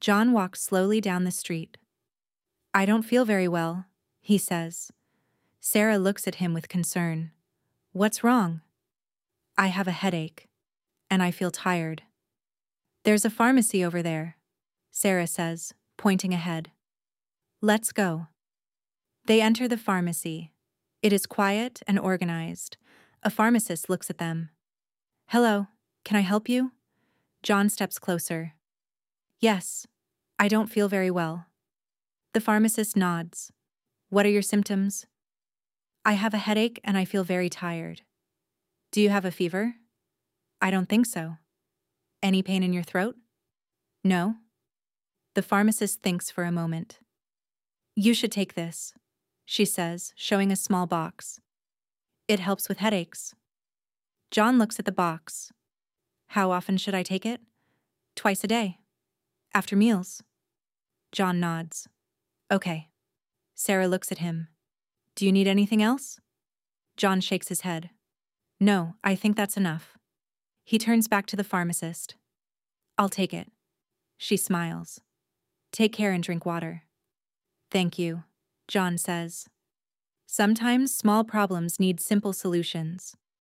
John walks slowly down the street. I don't feel very well, he says. Sarah looks at him with concern. What's wrong? I have a headache. And I feel tired. There's a pharmacy over there, Sarah says, pointing ahead. Let's go. They enter the pharmacy. It is quiet and organized. A pharmacist looks at them. Hello, can I help you? John steps closer. Yes, I don't feel very well. The pharmacist nods. What are your symptoms? I have a headache and I feel very tired. Do you have a fever? I don't think so. Any pain in your throat? No. The pharmacist thinks for a moment. You should take this, she says, showing a small box. It helps with headaches. John looks at the box. How often should I take it? Twice a day. After meals. John nods. Okay. Sarah looks at him. Do you need anything else? John shakes his head. No, I think that's enough. He turns back to the pharmacist. I'll take it. She smiles. Take care and drink water. Thank you, John says. Sometimes small problems need simple solutions.